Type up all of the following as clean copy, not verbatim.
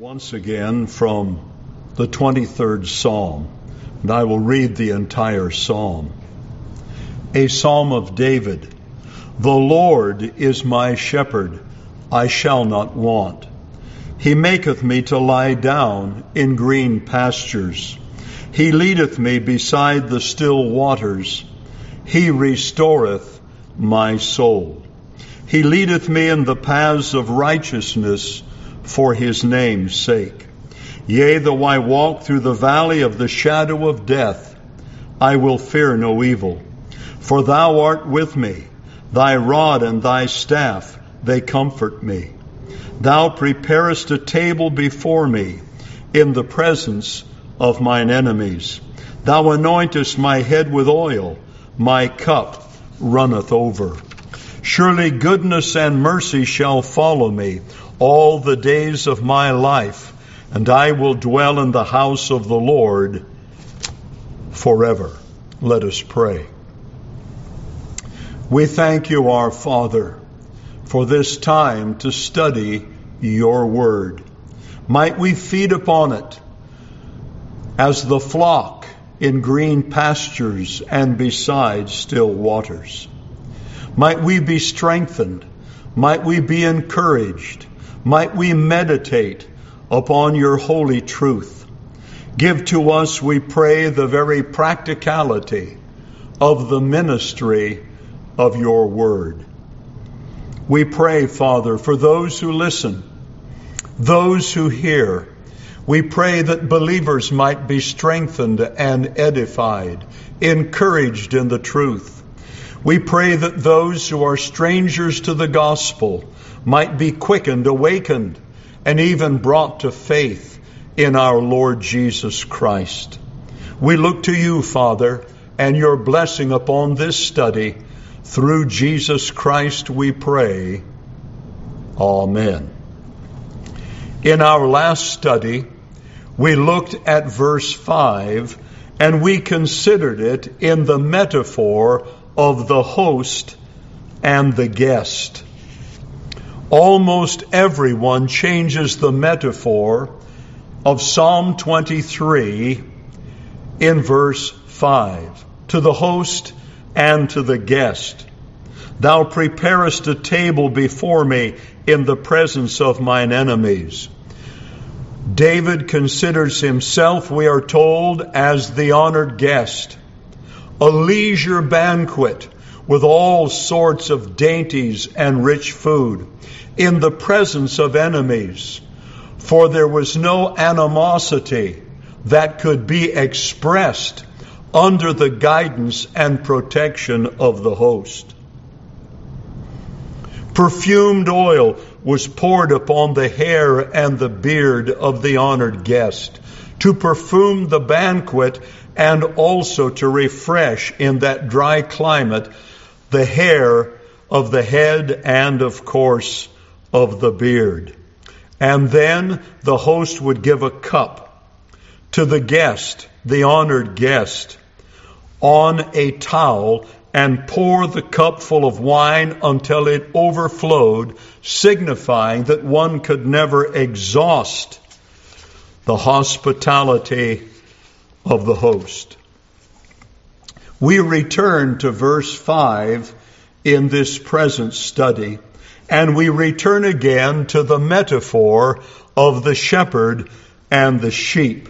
Once again from the 23rd Psalm, and I will read the entire psalm. A psalm of David. The Lord is my shepherd, I shall not want. He maketh me to lie down in green pastures. He leadeth me beside the still waters. He restoreth my soul. He leadeth me in the paths of righteousness for his name's sake. Yea, though I walk through the valley of the shadow of death, I will fear no evil. For thou art with me, thy rod and thy staff, they comfort me. Thou preparest a table before me in the presence of mine enemies. Thou anointest my head with oil, my cup runneth over. Surely goodness and mercy shall follow me all the days of my life, and I will dwell in the house of the Lord forever. Let us pray. We thank you, our Father, for this time to study your word. Might we feed upon it as the flock in green pastures and beside still waters. Might we be strengthened. Might we be encouraged. Might we meditate upon your holy truth. Give to us, we pray, the very practicality of the ministry of your word. We pray, Father, for those who listen, those who hear. We pray that believers might be strengthened and edified, encouraged in the truth. We pray that those who are strangers to the gospel might be quickened, awakened, and even brought to faith in our Lord Jesus Christ. We look to you, Father, and your blessing upon this study. Through Jesus Christ we pray. Amen. In our last study, we looked at verse 5, and we considered it in the metaphor of the host and the guest. Almost everyone changes the metaphor of Psalm 23 in verse 5 to the host and to the guest. Thou preparest a table before me in the presence of mine enemies. David considers himself, we are told, as the honored guest. A leisure banquet with all sorts of dainties and rich food in the presence of enemies. For there was no animosity that could be expressed under the guidance and protection of the host. Perfumed oil was poured upon the hair and the beard of the honored guest to perfume the banquet and also to refresh in that dry climate the hair of the head and, of course, of the beard. And then the host would give a cup to the guest, the honored guest, on a towel and pour the cup full of wine until it overflowed, signifying that one could never exhaust the hospitality of the host. We return to verse 5 in this present study, and we return again to the metaphor of the shepherd and the sheep.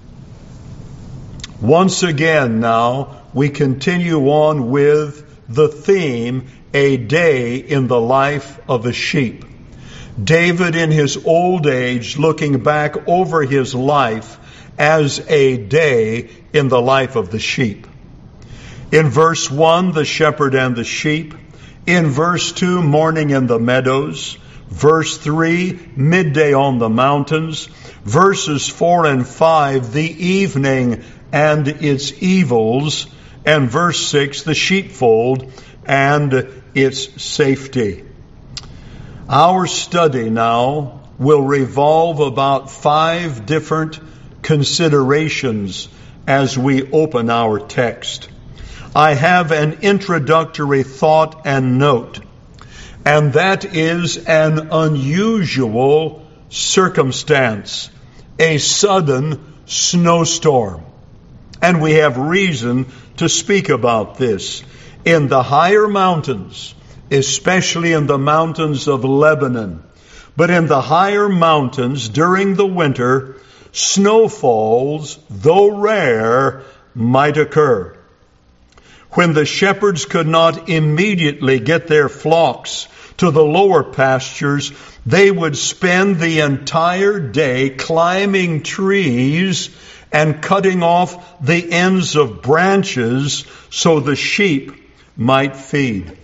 Once again now, we continue on with the theme, a day in the life of a sheep. David in his old age looking back over his life as a day in the life of the sheep. In verse 1, the shepherd and the sheep. In verse 2, morning in the meadows. Verse 3, midday on the mountains. Verses 4 and 5, the evening and its evils. And verse 6, the sheepfold and its safety. Our study now will revolve about 5 different considerations as we open our text. I have an introductory thought and note, and that is an unusual circumstance, a sudden snowstorm. And we have reason to speak about this. In the higher mountains, especially in the mountains of Lebanon, but in the higher mountains during the winter, snowfalls, though rare, might occur. When the shepherds could not immediately get their flocks to the lower pastures, they would spend the entire day climbing trees and cutting off the ends of branches so the sheep might feed.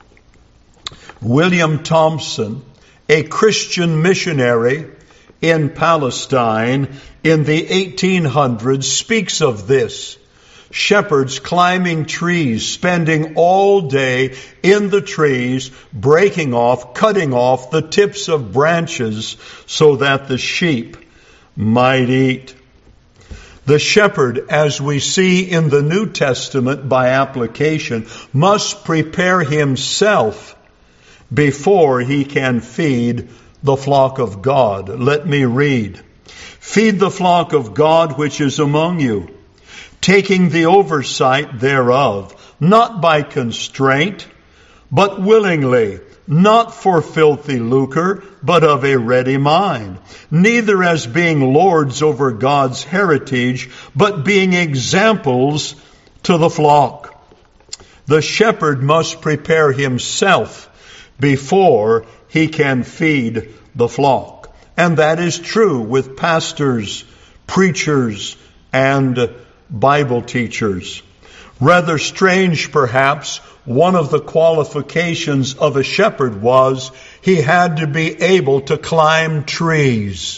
William Thompson, a Christian missionary in Palestine in the 1800s, speaks of this. Shepherds climbing trees, spending all day in the trees, breaking off, cutting off the tips of branches so that the sheep might eat. The shepherd, as we see in the New Testament by application, must prepare himself before he can feed the flock of God. Let me read. Feed the flock of God which is among you, taking the oversight thereof, not by constraint, but willingly, not for filthy lucre, but of a ready mind, neither as being lords over God's heritage, but being examples to the flock. The shepherd must prepare himself before he can feed the flock. And that is true with pastors, preachers, and Bible teachers. Rather strange, perhaps, one of the qualifications of a shepherd was he had to be able to climb trees.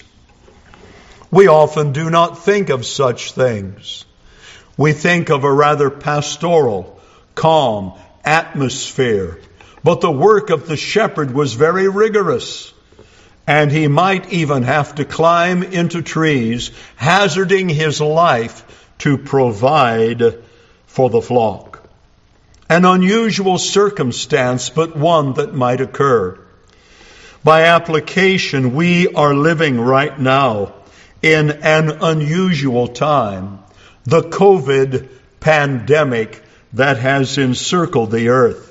We often do not think of such things. We think of a rather pastoral, calm atmosphere. But the work of the shepherd was very rigorous. And he might even have to climb into trees, hazarding his life to provide for the flock. An unusual circumstance, but one that might occur. By application, we are living right now in an unusual time, the COVID pandemic that has encircled the earth.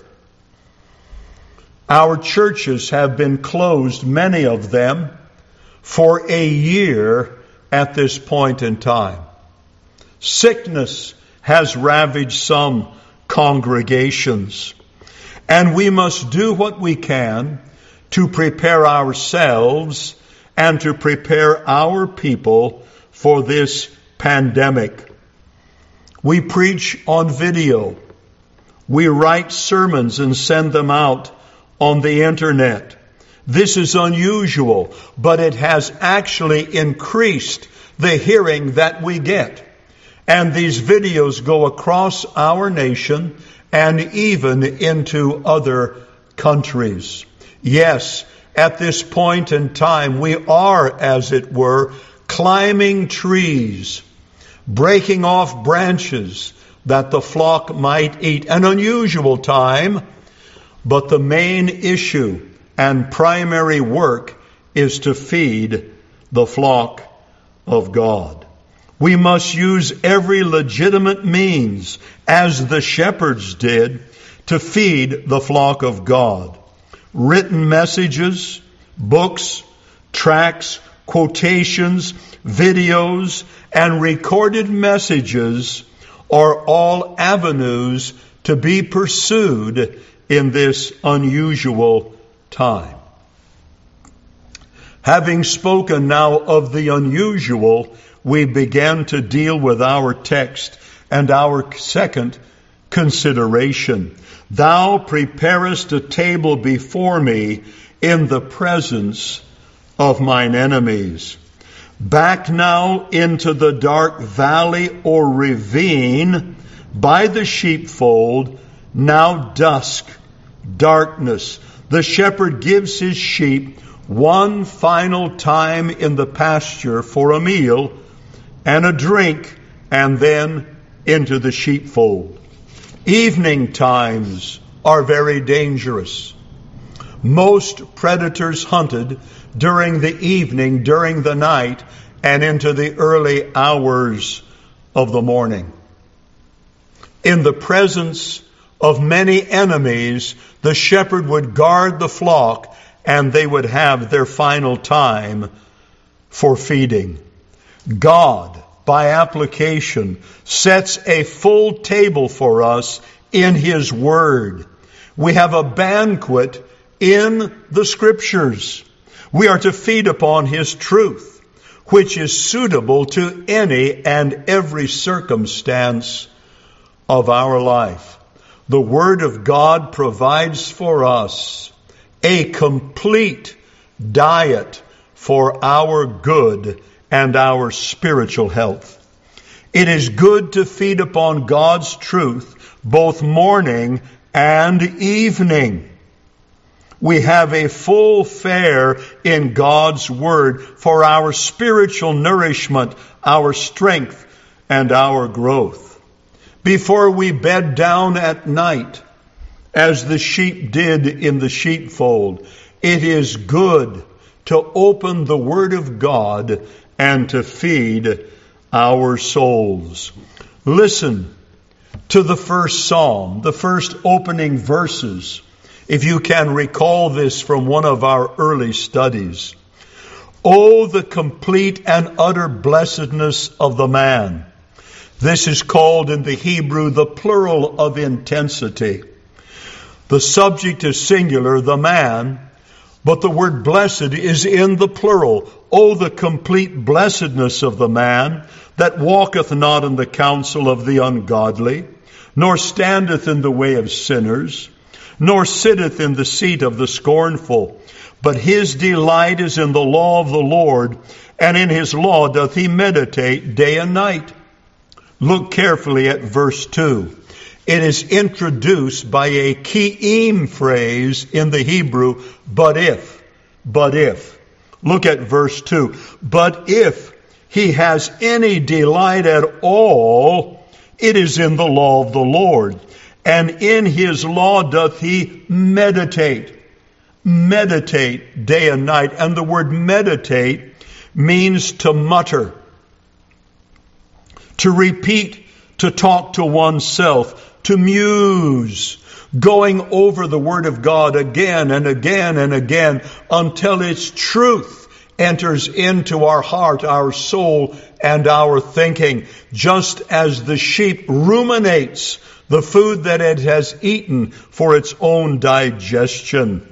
Our churches have been closed, many of them, for a year at this point in time. Sickness has ravaged some congregations, and we must do what we can to prepare ourselves and to prepare our people for this pandemic. We preach on video. We write sermons and send them out on the internet. This is unusual, but it has actually increased the hearing that we get. And these videos go across our nation and even into other countries. Yes, at this point in time, we are, as it were, climbing trees, breaking off branches that the flock might eat. An unusual time, but the main issue and primary work is to feed the flock of God. We must use every legitimate means, as the shepherds did, to feed the flock of God. Written messages, books, tracts, quotations, videos, and recorded messages are all avenues to be pursued in this unusual time. Having spoken now of the unusual, we begin to deal with our text and our second consideration. Thou preparest a table before me in the presence of mine enemies. Back now into the dark valley or ravine by the sheepfold, now dusk, darkness. The shepherd gives his sheep one final time in the pasture for a meal and a drink, and then into the sheepfold. Evening times are very dangerous. Most predators hunted during the evening, during the night, and into the early hours of the morning. In the presence of many enemies, the shepherd would guard the flock, and they would have their final time for feeding. God, by application, sets a full table for us in His Word. We have a banquet in the Scriptures. We are to feed upon His truth, which is suitable to any and every circumstance of our life. The Word of God provides for us a complete diet for our good and our spiritual health. It is good to feed upon God's truth both morning and evening. We have a full fare in God's Word for our spiritual nourishment, our strength, and our growth. Before we bed down at night, as the sheep did in the sheepfold, it is good to open the Word of God and to feed our souls. Listen to the first psalm, the first opening verses, if you can recall this from one of our early studies. Oh, the complete and utter blessedness of the man. This is called in the Hebrew the plural of intensity. The subject is singular, the man, but the word blessed is in the plural. Oh, the complete blessedness of the man that walketh not in the counsel of the ungodly, nor standeth in the way of sinners, nor sitteth in the seat of the scornful. But his delight is in the law of the Lord, and in his law doth he meditate day and night. Look carefully at verse 2. It is introduced by a ki'im phrase in the Hebrew, but if. Look at verse 2. But if he has any delight at all, it is in the law of the Lord. And in his law doth he meditate. Meditate day and night. And the word meditate means to mutter, to repeat, to talk to oneself, to muse, going over the Word of God again and again and again until its truth enters into our heart, our soul, and our thinking, just as the sheep ruminates the food that it has eaten for its own digestion.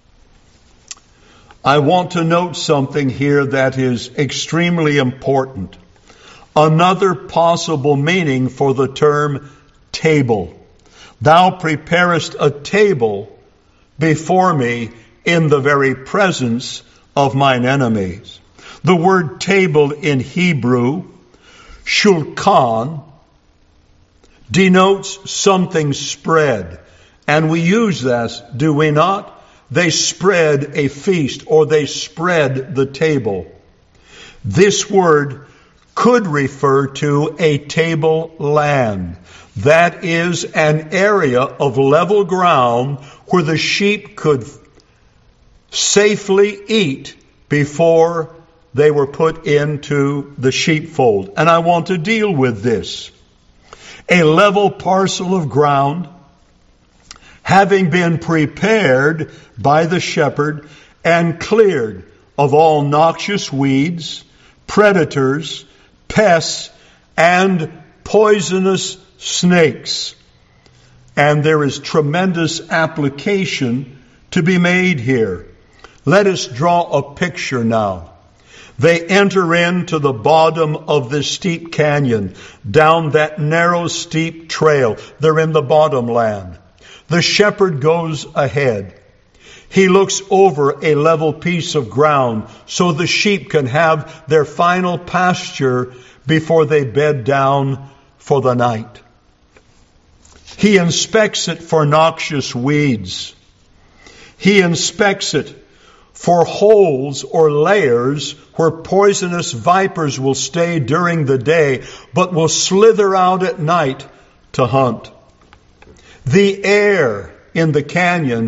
I want to note something here that is extremely important. Another possible meaning for the term table. Thou preparest a table before me in the very presence of mine enemies. The word table in Hebrew, shulchan, denotes something spread. And we use this, do we not? They spread a feast, or they spread the table. This word could refer to a tableland. That is an area of level ground where the sheep could safely eat before they were put into the sheepfold. And I want to deal with this. A level parcel of ground, having been prepared by the shepherd and cleared of all noxious weeds, predators, pests, and poisonous snakes. And there is tremendous application to be made here. Let us draw a picture now. They enter into the bottom of this steep canyon, down that narrow, steep trail. They're in the bottomland. The shepherd goes ahead. He looks over a level piece of ground so the sheep can have their final pasture before they bed down for the night. He inspects it for noxious weeds. He inspects it for holes or layers where poisonous vipers will stay during the day, but will slither out at night to hunt. The air in the canyon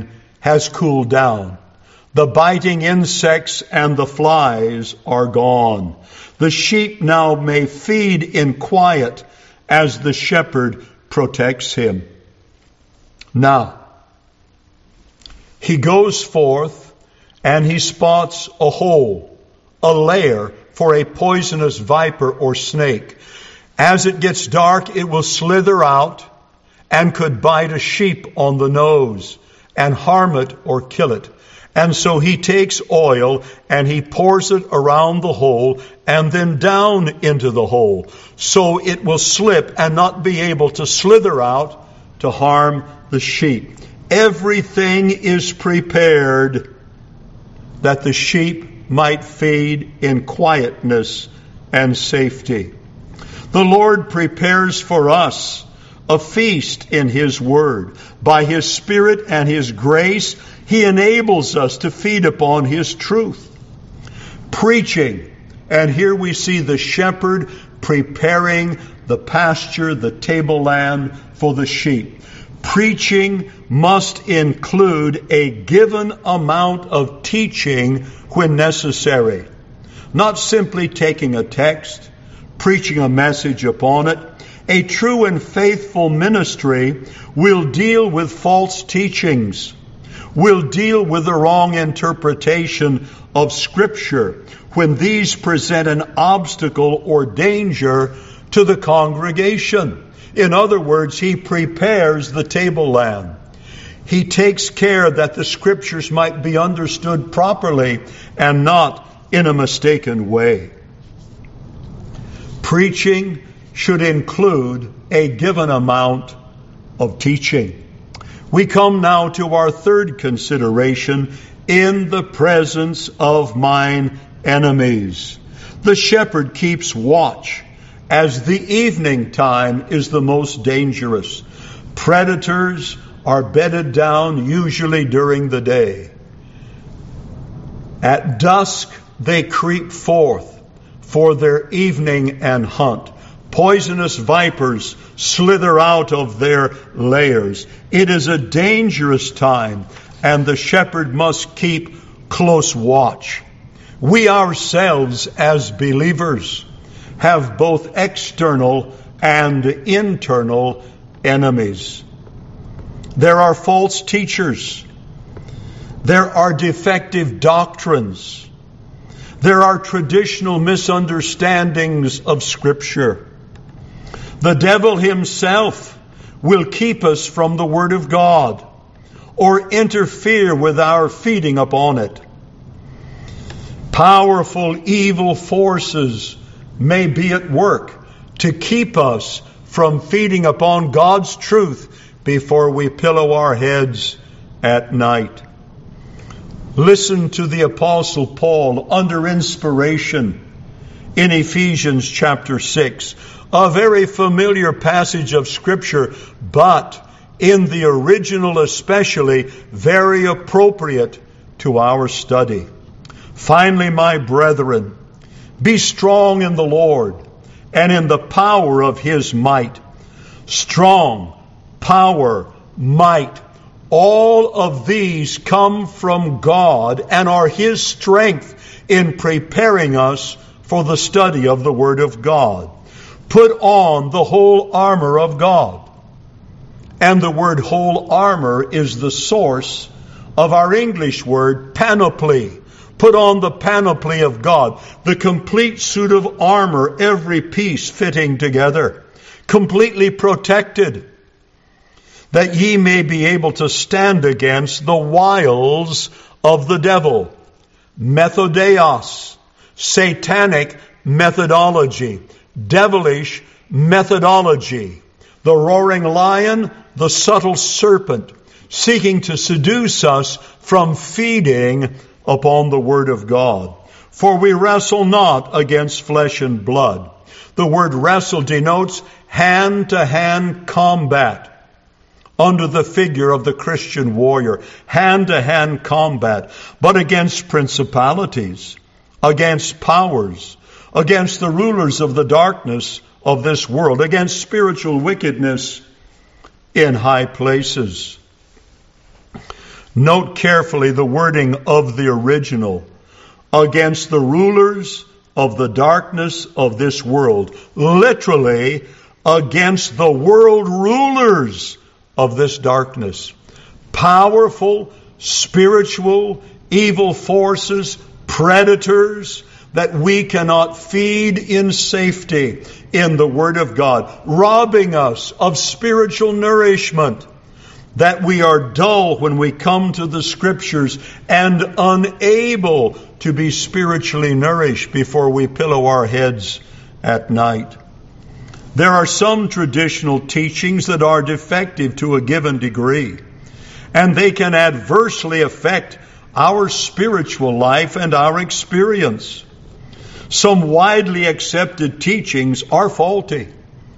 has cooled down. The biting insects and the flies are gone. The sheep now may feed in quiet as the shepherd protects him. Now, he goes forth and he spots a hole, a lair for a poisonous viper or snake. As it gets dark, it will slither out and could bite a sheep on the nose and harm it or kill it. And so he takes oil and he pours it around the hole and then down into the hole, so it will slip and not be able to slither out to harm the sheep. Everything is prepared that the sheep might feed in quietness and safety. The Lord prepares for us a feast in His Word. By His Spirit and His grace, He enables us to feed upon His truth. Preaching, and here we see the shepherd preparing the pasture, the tableland for the sheep. Preaching must include a given amount of teaching when necessary. Not simply taking a text, preaching a message upon it. A true and faithful ministry will deal with false teachings, will deal with the wrong interpretation of Scripture when these present an obstacle or danger to the congregation. In other words, he prepares the tableland. He takes care that the Scriptures might be understood properly and not in a mistaken way. Preaching should include a given amount of teaching. We come now to our third consideration, in the presence of mine enemies. The shepherd keeps watch, as the evening time is the most dangerous. Predators are bedded down usually during the day. At dusk they creep forth for their evening and hunt. Poisonous vipers slither out of their lairs. It is a dangerous time, and the shepherd must keep close watch. We ourselves, as believers, have both external and internal enemies. There are false teachers. There are defective doctrines. There are traditional misunderstandings of Scripture. The devil himself will keep us from the Word of God or interfere with our feeding upon it. Powerful evil forces may be at work to keep us from feeding upon God's truth before we pillow our heads at night. Listen to the Apostle Paul under inspiration in Ephesians chapter 6. A very familiar passage of Scripture, but in the original especially, very appropriate to our study. Finally, my brethren, be strong in the Lord and in the power of His might. Strong, power, might. All of these come from God and are His strength in preparing us for the study of the Word of God. Put on the whole armor of God. And the word whole armor is the source of our English word panoply. Put on the panoply of God, the complete suit of armor, every piece fitting together, completely protected, that ye may be able to stand against the wiles of the devil. Methodeos, satanic methodology, devilish methodology. The roaring lion, the subtle serpent, seeking to seduce us from feeding upon the Word of God. For we wrestle not against flesh and blood. The word wrestle denotes hand-to-hand combat under the figure of the Christian warrior. Hand-to-hand combat, but against principalities, against powers, against the rulers of the darkness of this world, against spiritual wickedness in high places. Note carefully the wording of the original. Against the rulers of the darkness of this world. Literally, against the world rulers of this darkness. Powerful, spiritual, evil forces, predators that we cannot feed in safety in the Word of God, robbing us of spiritual nourishment, that we are dull when we come to the Scriptures and unable to be spiritually nourished before we pillow our heads at night. There are some traditional teachings that are defective to a given degree, and they can adversely affect our spiritual life and our experience. Some widely accepted teachings are faulty.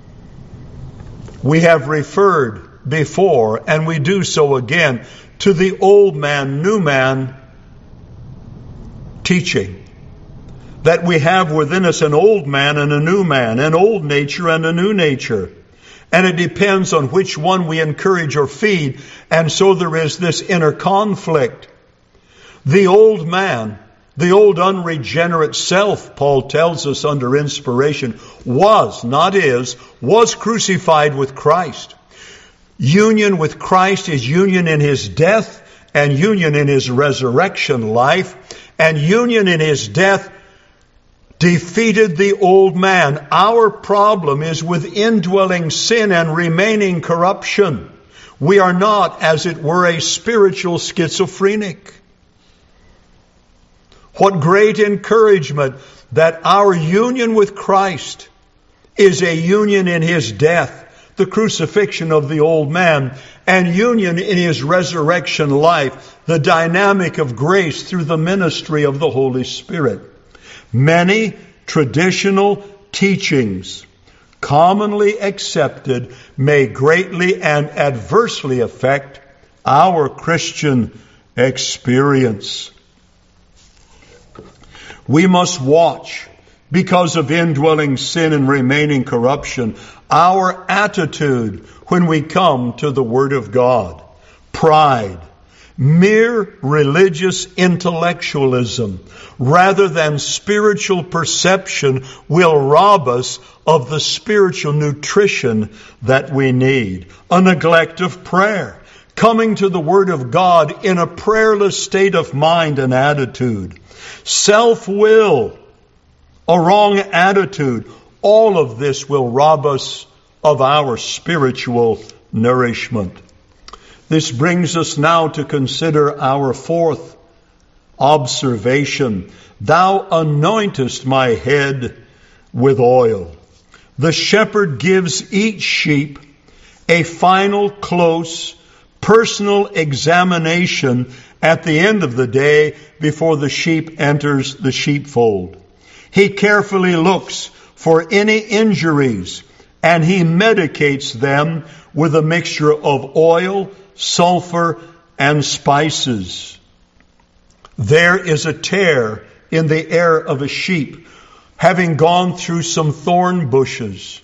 We have referred before, and we do so again, to the old man, new man teaching. That we have within us an old man and a new man, an old nature and a new nature. And it depends on which one we encourage or feed, and so there is this inner conflict. The old man, the old unregenerate self, Paul tells us under inspiration, was, not is, was crucified with Christ. Union with Christ is union in His death and union in His resurrection life. And union in His death defeated the old man. Our problem is with indwelling sin and remaining corruption. We are not, as it were, a spiritual schizophrenic. What great encouragement that our union with Christ is a union in His death, the crucifixion of the old man, and union in His resurrection life, the dynamic of grace through the ministry of the Holy Spirit. Many traditional teachings, commonly accepted, may greatly and adversely affect our Christian experience. We must watch, because of indwelling sin and remaining corruption, our attitude when we come to the Word of God. Pride, mere religious intellectualism, rather than spiritual perception, will rob us of the spiritual nutrition that we need. A neglect of prayer, coming to the Word of God in a prayerless state of mind and attitude. Self-will, a wrong attitude, all of this will rob us of our spiritual nourishment. This brings us now to consider our fourth observation. Thou anointest my head with oil. The shepherd gives each sheep a final, close, personal examination at the end of the day before the sheep enters the sheepfold. He carefully looks for any injuries, and he medicates them with a mixture of oil, sulfur, and spices. There is a tear in the ear of a sheep, having gone through some thorn bushes.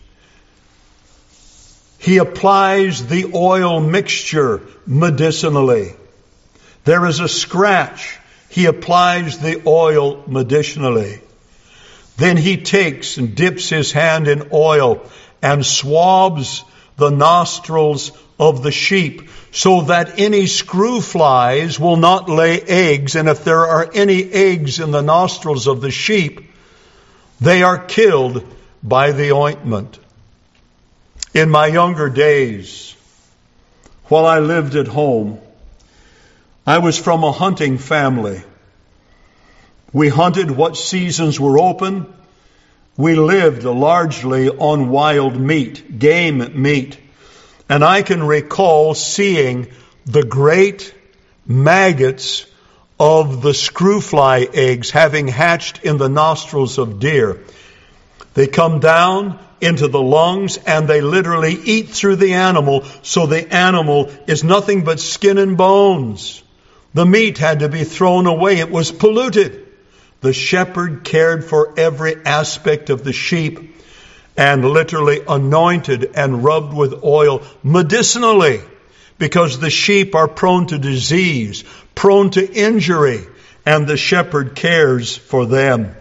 He applies the oil mixture medicinally. There is a scratch. He applies the oil medicinally. Then he takes and dips his hand in oil and swabs the nostrils of the sheep so that any screw flies will not lay eggs. And if there are any eggs in the nostrils of the sheep, they are killed by the ointment. In my younger days, while I lived at home, I was from a hunting family. We hunted what seasons were open. We lived largely on wild meat, game meat. And I can recall seeing the great maggots of the screwfly eggs having hatched in the nostrils of deer. They come down into the lungs and they literally eat through the animal, so the animal is nothing but skin and bones. The meat had to be thrown away. It was polluted. The shepherd cared for every aspect of the sheep and literally anointed and rubbed with oil medicinally because the sheep are prone to disease, prone to injury, and the shepherd cares for them.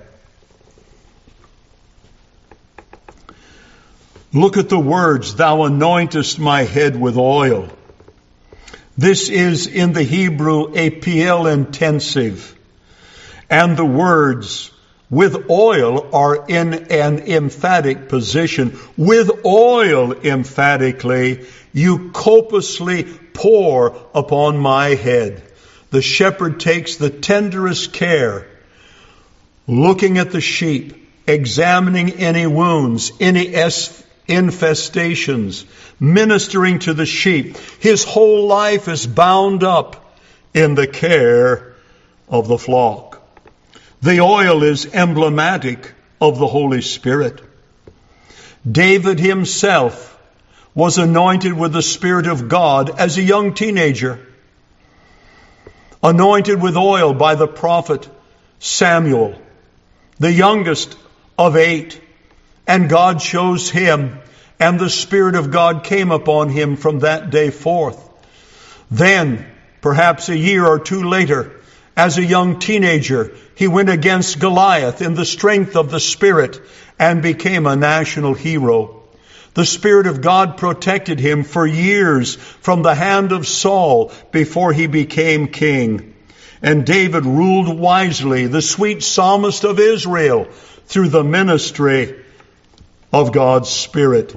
Look at the words, thou anointest my head with oil. This is in the Hebrew a PL intensive. And the words with oil are in an emphatic position. With oil, emphatically, you copiously pour upon my head. The shepherd takes the tenderest care, looking at the sheep, examining any wounds, any infestations, ministering to the sheep. His whole life is bound up in the care of the flock. The oil is emblematic of the Holy Spirit. David himself was anointed with the Spirit of God as a young teenager, anointed with oil by the prophet Samuel, the youngest of 8. And God chose him, and the Spirit of God came upon him from that day forth. Then, perhaps a year or two later, as a young teenager, he went against Goliath in the strength of the Spirit and became a national hero. The Spirit of God protected him for years from the hand of Saul before he became king. And David ruled wisely, the sweet psalmist of Israel, through the ministry of God's Spirit.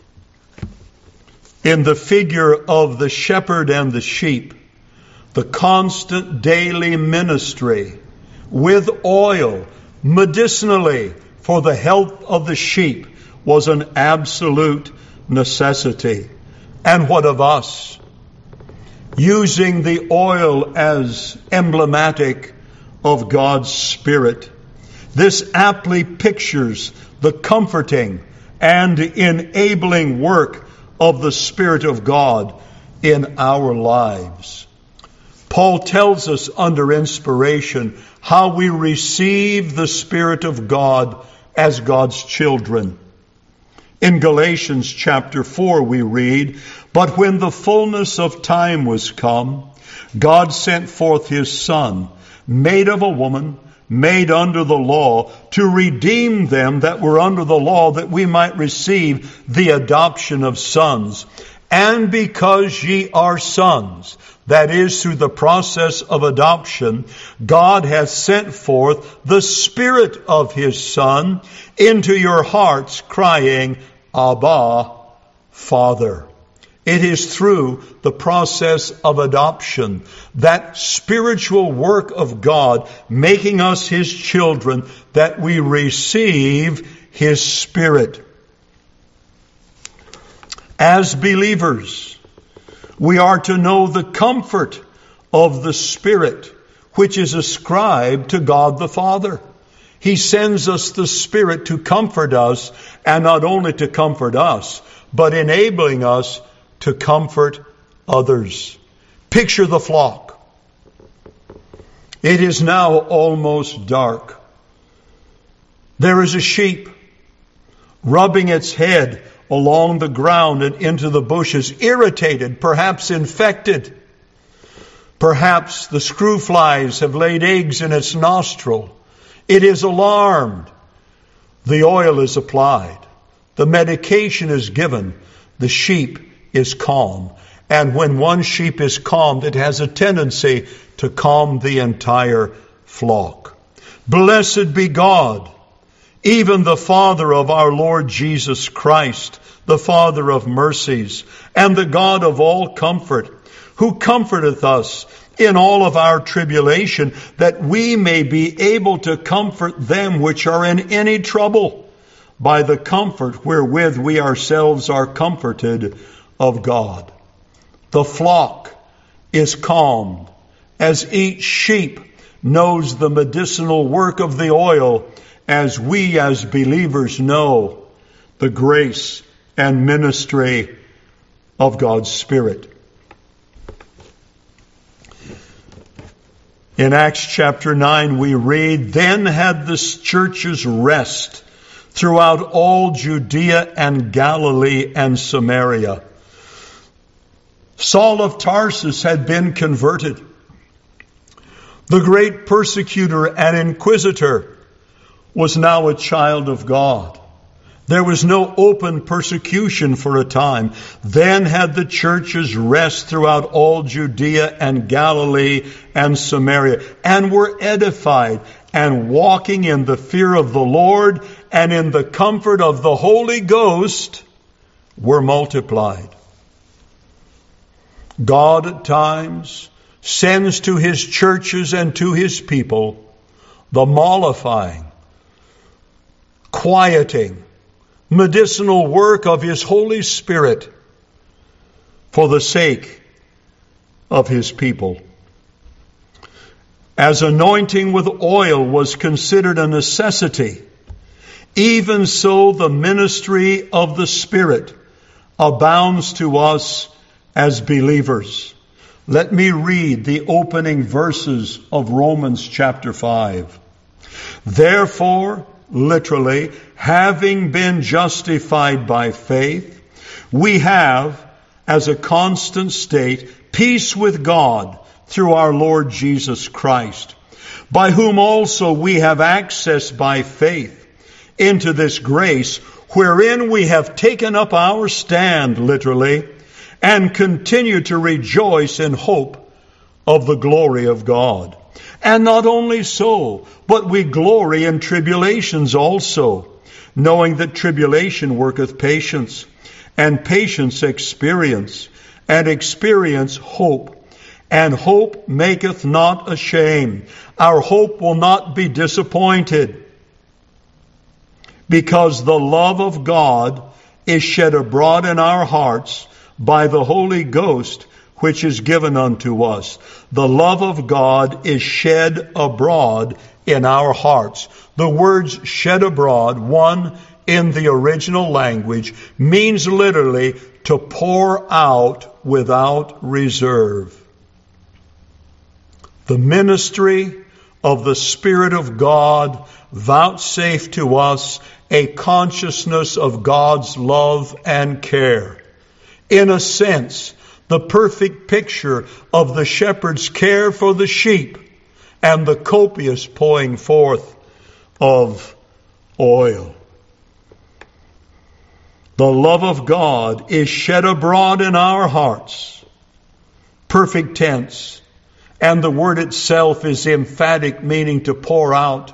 In the figure of the shepherd and the sheep, the constant daily ministry with oil, medicinally, for the health of the sheep was an absolute necessity. And what of us? Using the oil as emblematic of God's Spirit. This aptly pictures the comforting and enabling work of the Spirit of God in our lives. Paul tells us under inspiration how we receive the Spirit of God as God's children. In Galatians chapter 4 we read, but when the fullness of time was come, God sent forth his Son, made of a woman, made under the law, to redeem them that were under the law, that we might receive the adoption of sons. And because ye are sons, that is, through the process of adoption, God hath sent forth the Spirit of his Son into your hearts, crying, Abba, Father. It is through the process of adoption, that spiritual work of God making us his children, that we receive his Spirit. As believers, we are to know the comfort of the Spirit, which is ascribed to God the Father. He sends us the Spirit to comfort us, and not only to comfort us, but enabling us to comfort others. Picture the flock. It is now almost dark. There is a sheep rubbing its head along the ground and into the bushes, irritated, perhaps infected. Perhaps the screw flies have laid eggs in its nostril. It is alarmed. The oil is applied. The medication is given. The sheep is calm. And when one sheep is calmed, it has a tendency to calm the entire flock. Blessed be God, even the Father of our Lord Jesus Christ, the Father of mercies, and the God of all comfort, who comforteth us in all of our tribulation, that we may be able to comfort them which are in any trouble, by the comfort wherewith we ourselves are comforted of God. The flock is calmed as each sheep knows the medicinal work of the oil, as we as believers know the grace and ministry of God's Spirit. In Acts chapter 9 we read, then had the churches rest throughout all Judea and Galilee and Samaria, Saul of Tarsus had been converted. The great persecutor and inquisitor was now a child of God. There was no open persecution for a time. Then had the churches rest throughout all Judea and Galilee and Samaria, and were edified, and walking in the fear of the Lord and in the comfort of the Holy Ghost were multiplied. God at times sends to His churches and to His people the mollifying, quieting, medicinal work of His Holy Spirit for the sake of His people. As anointing with oil was considered a necessity, even so the ministry of the Spirit abounds to us as believers. Let me read the opening verses of Romans chapter 5. Therefore, literally, having been justified by faith, we have, as a constant state, peace with God through our Lord Jesus Christ, by whom also we have access by faith into this grace, wherein we have taken up our stand, literally, and continue to rejoice in hope of the glory of God. And not only so, but we glory in tribulations also, knowing that tribulation worketh patience, and patience experience, and experience hope. And hope maketh not ashamed. Our hope will not be disappointed, because the love of God is shed abroad in our hearts by the Holy Ghost, which is given unto us. The love of God is shed abroad in our hearts. The words shed abroad, one in the original language, means literally to pour out without reserve. The ministry of the Spirit of God vouchsafed to us a consciousness of God's love and care. In a sense, the perfect picture of the shepherd's care for the sheep and the copious pouring forth of oil. The love of God is shed abroad in our hearts. Perfect tense. And the word itself is emphatic, meaning to pour out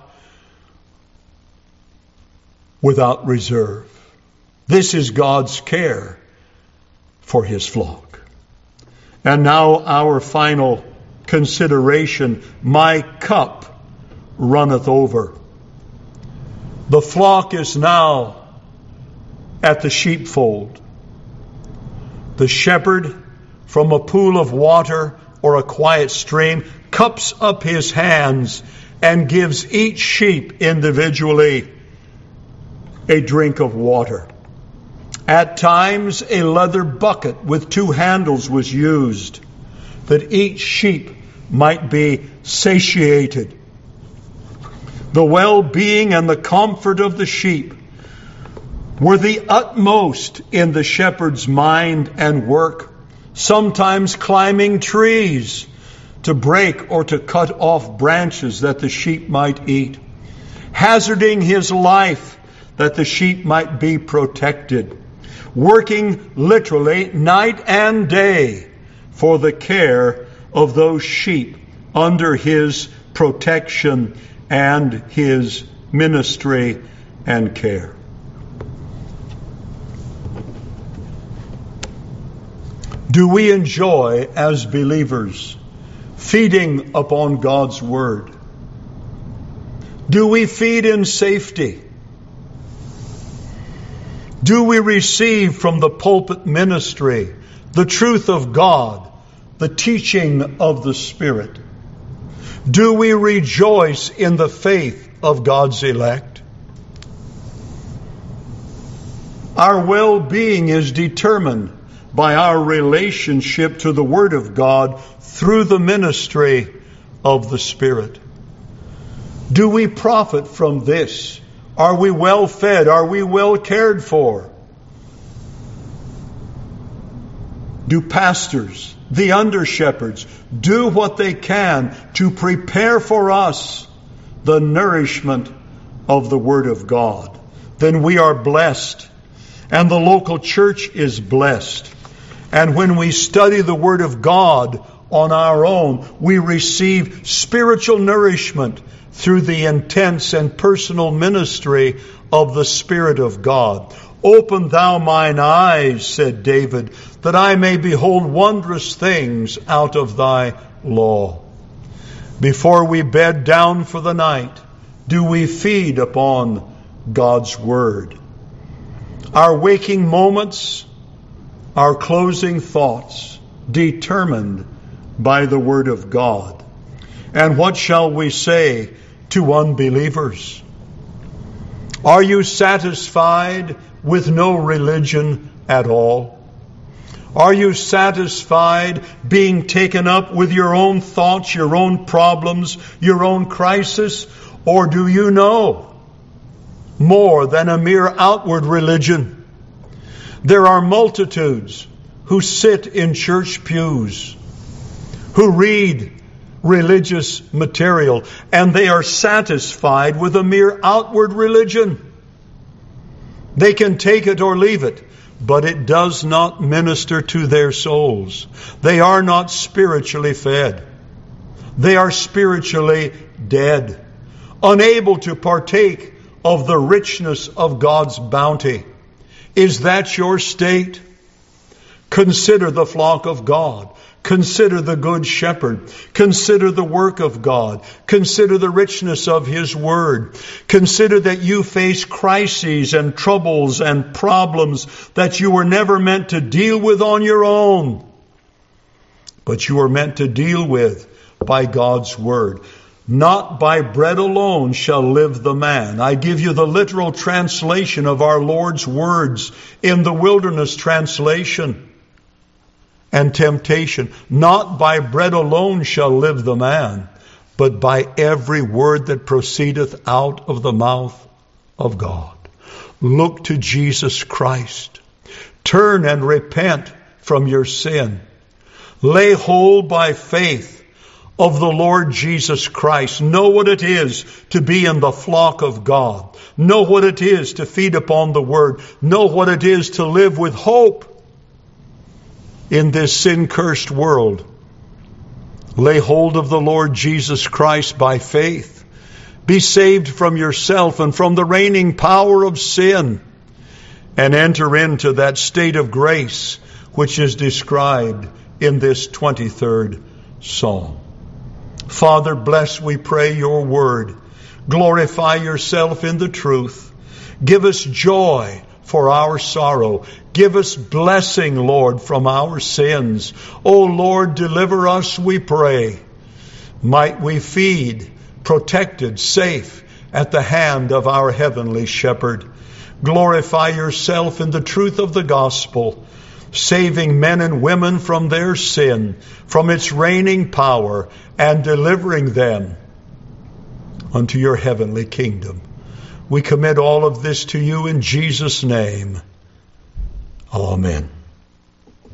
without reserve. This is God's care for His flock. And now our final consideration. My cup runneth over. The flock is now at the sheepfold. The shepherd, from a pool of water or a quiet stream, cups up his hands and gives each sheep individually a drink of water. At times, a leather bucket with two handles was used, that each sheep might be satiated. The well-being and the comfort of the sheep were the utmost in the shepherd's mind and work, sometimes climbing trees to break or to cut off branches that the sheep might eat, hazarding his life that the sheep might be protected, working literally night and day for the care of those sheep under his protection and his ministry and care. Do we enjoy, as believers, feeding upon God's Word? Do we feed in safety? Do we receive from the pulpit ministry the truth of God, the teaching of the Spirit? Do we rejoice in the faith of God's elect? Our well-being is determined by our relationship to the Word of God through the ministry of the Spirit. Do we profit from this? Are we well fed? Are we well cared for? do pastors, the under-shepherds, do what they can to prepare for us the nourishment of the Word of God. Then we are blessed, and the local church is blessed. And when we study the Word of God on our own, we receive spiritual nourishment through the intense and personal ministry of the Spirit of God. Open thou mine eyes, said David, that I may behold wondrous things out of thy law. Before we bed down for the night, do we feed upon God's Word? Our waking moments, our closing thoughts, determined by the Word of God. And what shall we say to unbelievers? Are you satisfied with no religion at all? Are you satisfied being taken up with your own thoughts, your own problems, your own crisis? Or do you know more than a mere outward religion? There are multitudes who sit in church pews, who read religious material, and they are satisfied with a mere outward religion. They can take it or leave it, but it does not minister to their souls. They are not spiritually fed. They are spiritually dead, unable to partake of the richness of God's bounty. Is that your state? Consider the flock of God. Consider the Good Shepherd. Consider the work of God. Consider the richness of His Word. Consider that you face crises and troubles and problems that you were never meant to deal with on your own, but you are meant to deal with by God's Word. Not by bread alone shall live the man. I give you the literal translation of our Lord's words in the Wilderness Translation. And temptation. Not by bread alone shall live the man, but by every word that proceedeth out of the mouth of God. Look to Jesus Christ. Turn and repent from your sin. Lay hold by faith of the Lord Jesus Christ. Know what it is to be in the flock of God. Know what it is to feed upon the Word. Know what it is to live with hope in this sin-cursed world. Lay hold of the Lord Jesus Christ by faith. Be saved from yourself and from the reigning power of sin, and enter into that state of grace which is described in this 23rd Psalm. Father, bless, we pray, your word. Glorify yourself in the truth. Give us joy for our sorrow. Give us blessing, Lord, from our sins. O Lord, deliver us, we pray. Might we feed, protected, safe at the hand of our heavenly shepherd. Glorify yourself in the truth of the gospel, saving men and women from their sin, from its reigning power, and delivering them unto your heavenly kingdom. We commit all of this to you in Jesus' name. Amen.